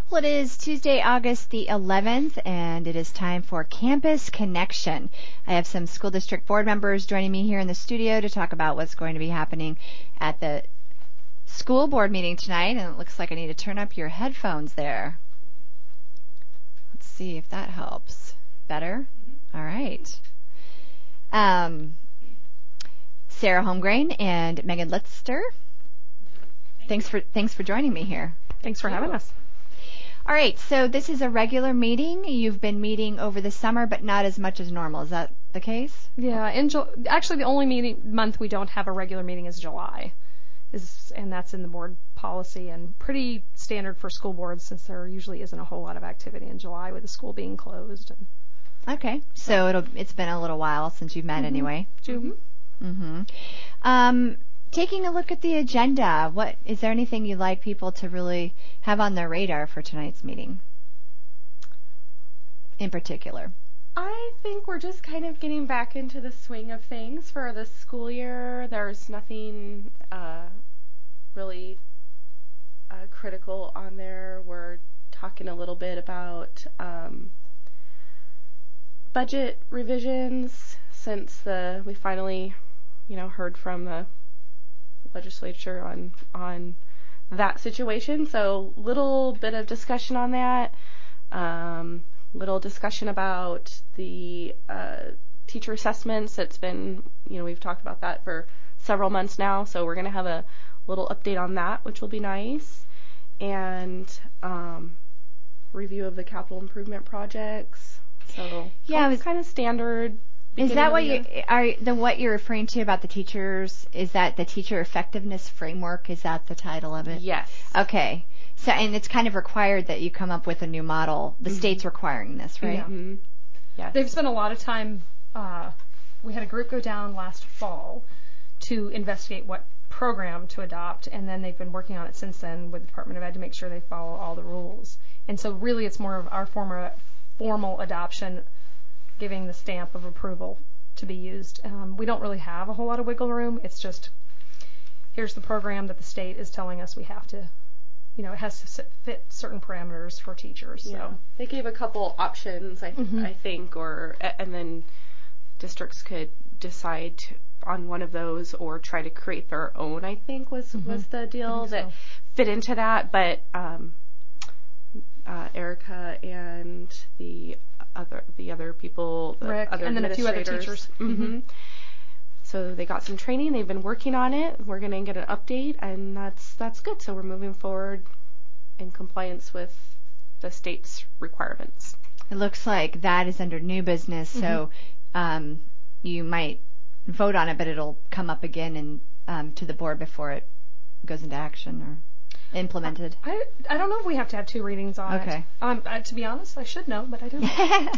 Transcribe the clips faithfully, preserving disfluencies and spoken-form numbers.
Well, it is Tuesday, August the eleventh, and it is time for Campus Connection. I have some school district board members joining me here in the studio to talk about what's going to be happening at the school board meeting tonight, and it looks like I need to turn up your headphones there. Let's see if that helps. Better? Mm-hmm. All right. Um, Sarah Holmgren and Megan Litster. Thanks for thanks for joining me here. Thanks for having us. All right, so this is a regular meeting. You've been meeting over the summer, but not as much as normal. Is that the case? Yeah, in Ju- actually the only meeting month we don't have a regular meeting is July, is and that's in the board policy and pretty standard for school boards since there usually isn't a whole lot of activity in July with the school being closed. And okay, so it'll it's been a little while since you've met mm-hmm. anyway. June. Mm-hmm. Um. Taking a look at the agenda, what is there anything you'd like people to really have on their radar for tonight's meeting in particular? I think we're just kind of getting back into the swing of things for the school year. There's nothing uh, really uh, critical on there. We're talking a little bit about um, budget revisions since the we finally, you know, heard from the legislature on on that situation. So little bit of discussion on that. Um, little discussion about the uh, teacher assessments. It's been, you know, we've talked about that for several months now. So we're going to have a little update on that, which will be nice. And um, review of the capital improvement projects. So yeah, it was kind of standard. Is that what you are the what you're referring to about the teachers? Is that the teacher effectiveness framework? Is that the title of it? Yes. Okay. So and it's kind of required that you come up with a new model. The mm-hmm. state's requiring this, right? Yeah. Mm-hmm. Yes. They've spent a lot of time. Uh, we had a group go down last fall to investigate what program to adopt, and then they've been working on it since then with the Department of Ed to make sure they follow all the rules. And so really, it's more of our former formal adoption, giving the stamp of approval to be used. Um, we don't really have a whole lot of wiggle room. It's just, here's the program that the state is telling us we have to, you know, it has to fit certain parameters for teachers. So yeah. They gave a couple options, I, mm-hmm. I think, or and then districts could decide to, on one of those or try to create their own, I think, was, mm-hmm. was the deal that so. fit into that. But um, uh, Erica and the other the other people, the Rick, other and then a few other teachers. Mm-hmm. Mm-hmm. So they got some training. They've been working on it. We're going to get an update, and that's that's good. So we're moving forward in compliance with the state's requirements. It looks like that is under new business, mm-hmm. so um, you might vote on it, but it'll come up again and um, to the board before it goes into action or implemented. I, I don't know if we have to have two readings on okay. it. Um, I, to be honest, I should know, but I don't.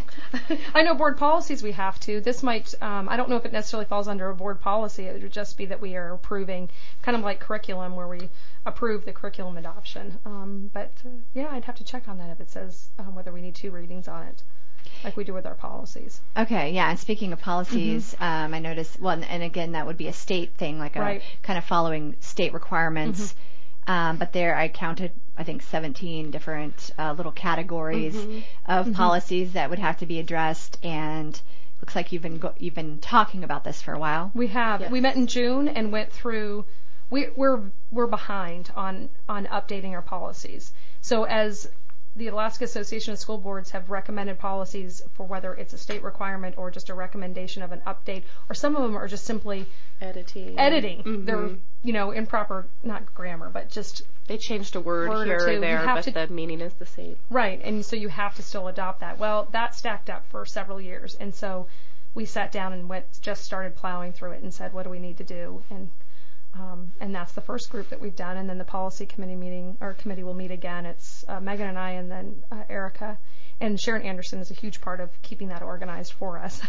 I know board policies we have to. This might, um, I don't know if it necessarily falls under a board policy. It would just be that we are approving, kind of like curriculum where we approve the curriculum adoption. Um, but uh, yeah, I'd have to check on that if it says um, whether we need two readings on it, like we do with our policies. Okay, yeah, and speaking of policies, mm-hmm. um, I noticed, well, and, and again, that would be a state thing, like a right. kind of following state requirements. Mm-hmm. Um, but there I counted, I think, seventeen different uh, little categories mm-hmm. of mm-hmm. policies that would have to be addressed, and looks like you've been go- you've been talking about this for a while. We have. Yes. We met in June and went through. We, we're we're behind on on updating our policies. So as the Alaska Association of School Boards have recommended policies for whether it's a state requirement or just a recommendation of an update, or some of them are just simply editing. Editing. Mm-hmm. They're, you know, improper, not grammar, but just they changed a word, word here or, or there, but to, the meaning is the same. Right, and so you have to still adopt that. Well, that stacked up for several years, and so we sat down and went, just started plowing through it and said, what do we need to do? And Um, and that's the first group that we've done. And then the policy committee meeting, or committee will meet again. It's uh, Megan and I, and then uh, Erica. And Sharon Anderson is a huge part of keeping that organized for us.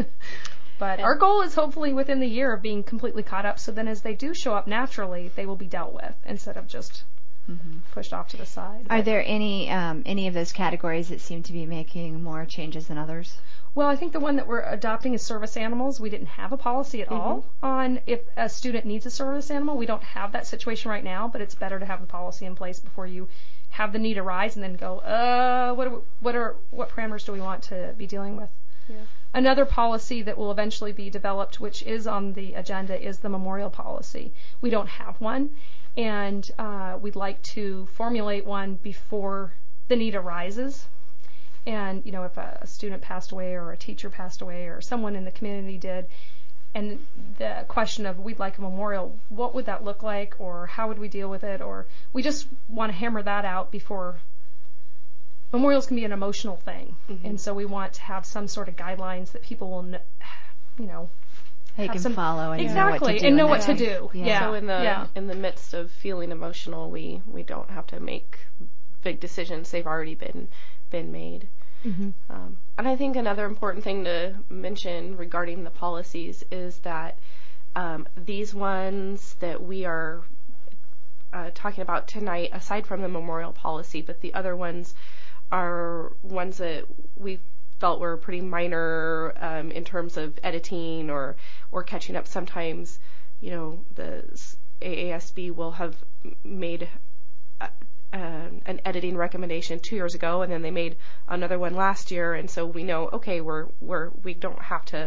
But our goal is hopefully within the year of being completely caught up. So then as they do show up naturally, they will be dealt with instead of just mm-hmm. pushed off to the side. Are but there any um, any of those categories that seem to be making more changes than others? Well, I think the one that we're adopting is service animals. We didn't have a policy at mm-hmm. all on if a student needs a service animal. We don't have that situation right now, but it's better to have the policy in place before you have the need arise and then go, uh, what are, what are, what parameters do we want to be dealing with? Yeah. Another policy that will eventually be developed, which is on the agenda, is the memorial policy. We don't have one, and uh, we'd like to formulate one before the need arises. And, you know, if a, a student passed away or a teacher passed away or someone in the community did, and the question of we'd like a memorial, what would that look like, or how would we deal with it, or we just want to hammer that out before. Memorials can be an emotional thing, mm-hmm. and so we want to have some sort of guidelines that people will, kn- you know, they can some, follow and exactly know what to do and know what case. to do. Yeah. yeah. So in the yeah. in the midst of feeling emotional, we we don't have to make big decisions. They've already been been made. Mm-hmm. Um, and I think another important thing to mention regarding the policies is that um, these ones that we are uh, talking about tonight, aside from the memorial policy, but the other ones are ones that we felt were pretty minor um, in terms of editing or or catching up. Sometimes, you know, the A A S B will have made uh, uh, an editing recommendation two years ago, and then they made another one last year, and so we know, okay, we're we're we don't have to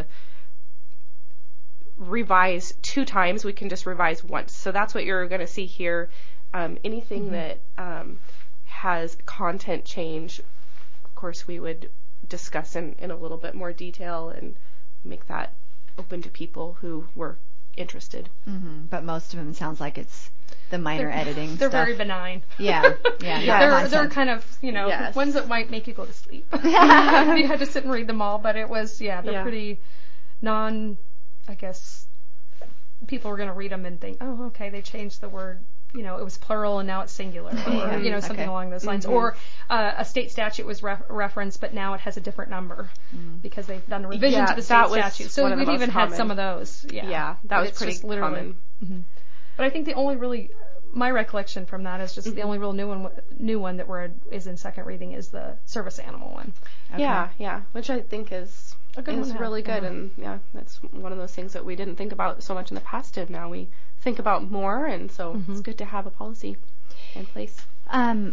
revise two times. We can just revise once. So that's what you're going to see here. Um, anything mm-hmm. that um, has content change, of course, we would discuss in, in a little bit more detail and make that open to people who were interested. Mm-hmm. But most of them sounds like it's the minor they're, editing they're stuff. very benign. Yeah, yeah. yeah. They're, they're kind of, you know, yes. ones that might make you go to sleep. You had to sit and read them all, but it was, yeah, they're yeah. pretty non, I guess, people were going to read them and think, oh, okay, they changed the word. You know, it was plural and now it's singular, or, you know, something okay. along those lines. Mm-hmm. Or uh, a state statute was re- referenced, but now it has a different number mm. because they've done a revision yeah, to the state statute. So we've even common. had some of those. Yeah, yeah that but was it's pretty just literally, common. Mm-hmm. But I think the only really, my recollection from that is just mm-hmm. the only real new one, new one that we're is in second reading is the service animal one. Okay. Yeah, yeah, which I think is a good is one really good, yeah. and yeah, that's one of those things that we didn't think about so much in the past, and now we think about more, and so mm-hmm. it's good to have a policy in place. Um,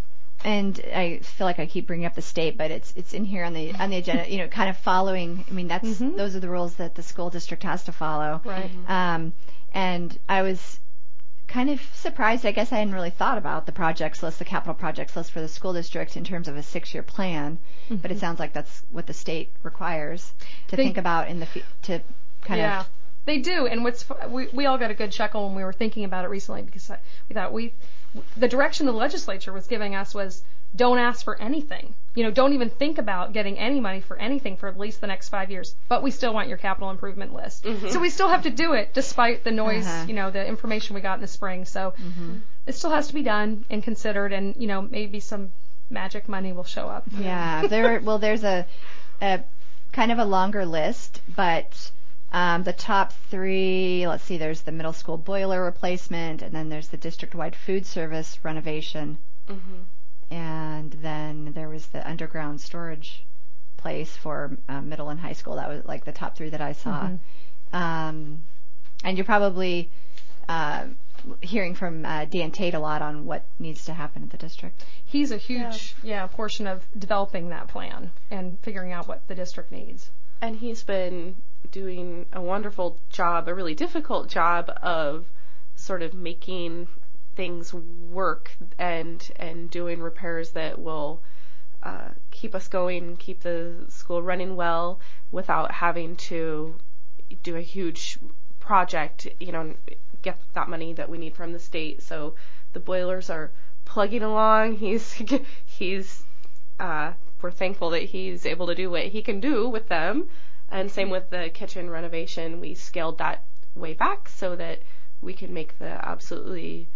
and I feel like I keep bringing up the state, but it's it's in here on the on the agenda. You know, kind of following. I mean, that's mm-hmm. those are the rules that the school district has to follow. Right. Mm-hmm. Um, and I was kind of surprised. I guess I hadn't really thought about the projects list, the capital projects list for the school district in terms of a six-year plan. Mm-hmm. But it sounds like that's what the state requires to they, think about in the to kind yeah. of. They do, and what's we we all got a good chuckle when we were thinking about it recently because we thought we the direction the legislature was giving us was don't ask for anything. You know, don't even think about getting any money for anything for at least the next five years. But we still want your capital improvement list. Mm-hmm. So we still have to do it despite the noise, uh-huh. you know, the information we got in the spring. So mm-hmm. it still has to be done and considered, and you know, maybe some magic money will show up. Yeah, there. Well, there's a, a kind of a longer list, but. Um, the top three, let's see, there's the middle school boiler replacement, and then there's the district-wide food service renovation, mm-hmm. and then there was the underground storage place for um, middle and high school. That was like the top three that I saw. Mm-hmm. Um, and you're probably uh, hearing from uh, Dan Tate a lot on what needs to happen at the district. He's a huge yeah. yeah portion of developing that plan and figuring out what the district needs. And he's been doing a wonderful job, a really difficult job of sort of making things work and and doing repairs that will uh, keep us going, keep the school running well without having to do a huge project, you know, get that money that we need from the state. So the boilers are plugging along. He's he's uh, we're thankful that he's able to do what he can do with them. And same with the kitchen renovation. We scaled that way back so that we can make the absolutely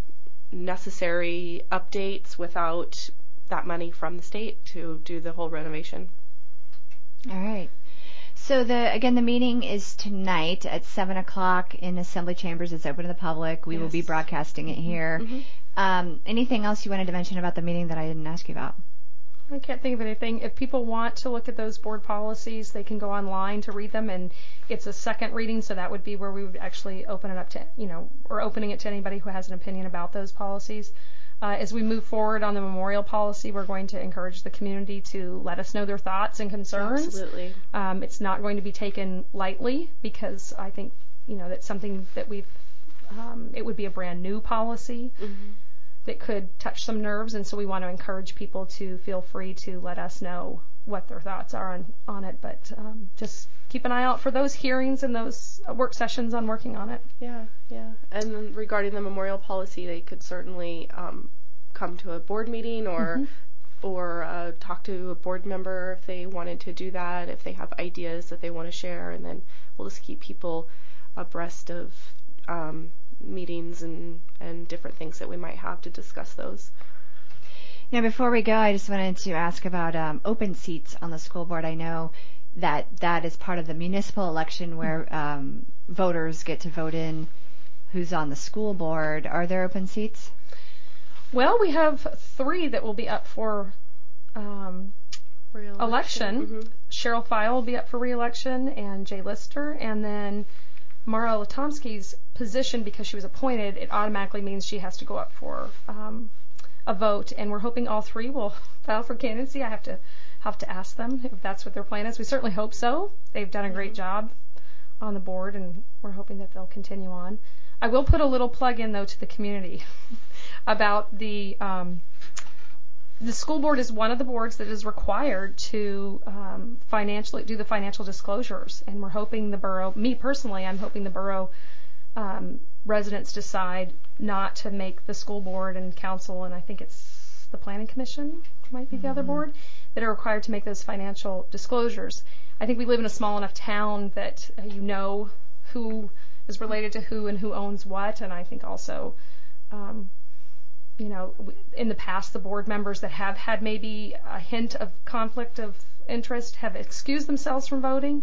necessary updates without that money from the state to do the whole renovation. All right. So the again, the meeting is tonight at seven o'clock in Assembly Chambers. It's open to the public. We yes. will be broadcasting it here. Mm-hmm. Um, anything else you wanted to mention about the meeting that I didn't ask you about? I can't think of anything. If people want to look at those board policies, they can go online to read them, and it's a second reading, so that would be where we would actually open it up to, you know, or opening it to anybody who has an opinion about those policies. Uh, as we move forward on the memorial policy, we're going to encourage the community to let us know their thoughts and concerns. Absolutely. Um, it's not going to be taken lightly because I think, you know, that's something that we've, um, it would be a brand new policy Mm-hmm. that could touch some nerves, and so we want to encourage people to feel free to let us know what their thoughts are on, on it. But um, just keep an eye out for those hearings and those work sessions on working on it. Yeah, yeah. And then regarding the memorial policy, they could certainly um, come to a board meeting or mm-hmm. or uh, talk to a board member if they wanted to do that, if they have ideas that they want to share, and then we'll just keep people abreast of um, meetings and, and different things that we might have to discuss those. Now, before we go, I just wanted to ask about um, open seats on the school board. I know that that is part of the municipal election where um, voters get to vote in who's on the school board. Are there open seats? Well, we have three that will be up for um, election. Mm-hmm. Cheryl File will be up for re-election, and Jay Lister, and then Mara Latomsky's position, because she was appointed, it automatically means she has to go up for um, a vote, and we're hoping all three will file for candidacy. I have to have to ask them if that's what their plan is. We certainly hope so. They've done a great job on the board, and we're hoping that they'll continue on. I will put a little plug in, though, to the community about the um, the school board is one of the boards that is required to um, financially do the financial disclosures, and we're hoping the borough, me personally, I'm hoping the borough um, residents decide not to make the school board and council, and I think it's the planning commission, might be the mm-hmm. other board, that are required to make those financial disclosures. I think we live in a small enough town that uh, you know who is related to who and who owns what, and I think also, um, you know, in the past, the board members that have had maybe a hint of conflict of interest have excused themselves from voting.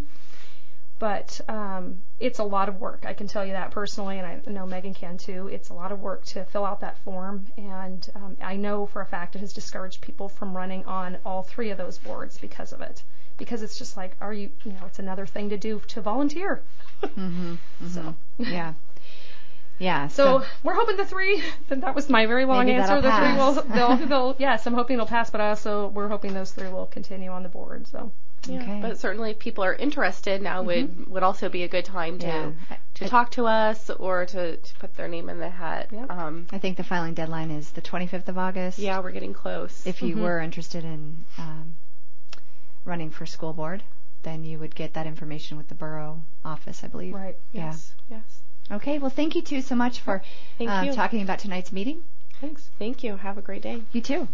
But um, it's a lot of work. I can tell you that personally, and I know Megan can too. It's a lot of work to fill out that form, and um, I know for a fact it has discouraged people from running on all three of those boards because of it. Because it's just like, are you, you know, it's another thing to do to volunteer. mm-hmm, mm-hmm. So yeah, yeah. So, so we're hoping the three. That was my very long maybe answer. The pass. three will. They'll, they'll. Yes, I'm hoping they'll pass, but also we're hoping those three will continue on the board. So. Yeah, okay. But certainly if people are interested, now mm-hmm. would would also be a good time to yeah. to I, talk to us or to, to put their name in the hat. Yeah. Um, I think the filing deadline is the twenty-fifth of August. Yeah, we're getting close. If you mm-hmm. were interested in um, running for school board, then you would get that information with the borough office, I believe. Right. Yes. Yeah. Yes. Okay. Well, thank you two so much for thank uh, you. talking about tonight's meeting. Thanks. Thank you. Have a great day. You too.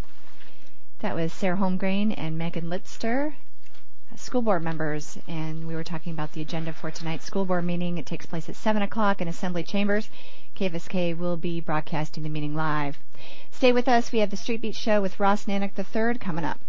That was Sarah Holmgren and Megan Litster, school board members, and we were talking about the agenda for tonight's school board meeting. It takes place at seven o'clock in Assembly Chambers. K F S K will be broadcasting the meeting live. Stay with us. We have the Street Beat Show with Ross Nanick the third coming up.